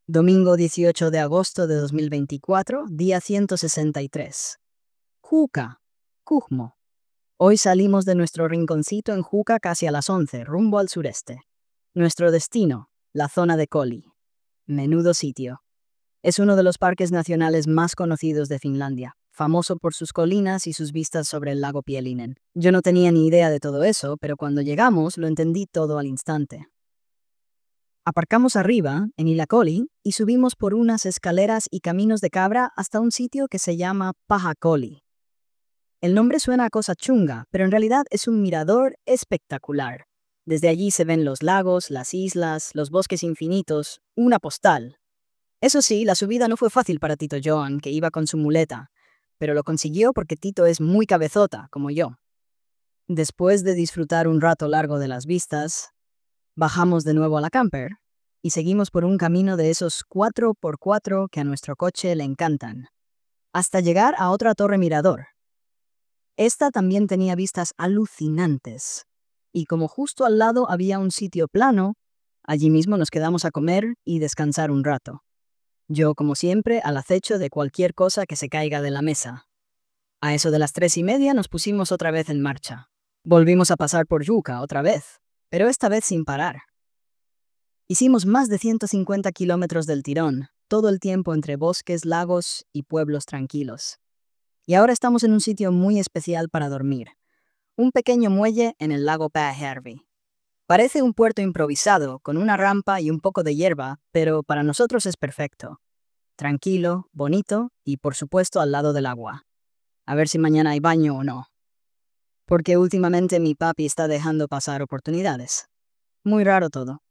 Domingo 18 de agosto de 2024, día 163. Juca, Cujmo. Hoy salimos de nuestro rinconcito en Juca casi a las 11, rumbo al sureste. Nuestro destino, la zona de Koli. Menudo sitio. Es uno de los parques nacionales más conocidos de Finlandia, famoso por sus colinas y sus vistas sobre el lago Pielinen. Yo no tenía ni idea de todo eso, pero cuando llegamos lo entendí todo al instante. Aparcamos arriba, en Ilakoli, y subimos por unas escaleras y caminos de cabra hasta un sitio que se llama Pajakoli. El nombre suena a cosa chunga, pero en realidad es un mirador espectacular. Desde allí se ven los lagos, las islas, los bosques infinitos, una postal. Eso sí, la subida no fue fácil para Tito Joan, que iba con su muleta, pero lo consiguió porque Tito es muy cabezota, como yo. Después de disfrutar un rato largo de las vistas, bajamos de nuevo a la camper y seguimos por un camino de esos 4x4 que a nuestro coche le encantan, hasta llegar a otra torre mirador. Esta también tenía vistas alucinantes, y como justo al lado había un sitio plano, allí mismo nos quedamos a comer y descansar un rato. Yo, como siempre, al acecho de cualquier cosa que se caiga de la mesa. A eso de las 3:30 nos pusimos otra vez en marcha. Volvimos a pasar por Yuca otra vez, pero esta vez sin parar. Hicimos más de 150 kilómetros del tirón, todo el tiempo entre bosques, lagos y pueblos tranquilos. Y ahora estamos en un sitio muy especial para dormir, un pequeño muelle en el lago Pääjärvi. Parece un puerto improvisado, con una rampa y un poco de hierba, pero para nosotros es perfecto. Tranquilo, bonito y, por supuesto, al lado del agua. A ver si mañana hay baño o no. Porque últimamente mi papi está dejando pasar oportunidades. Muy raro todo.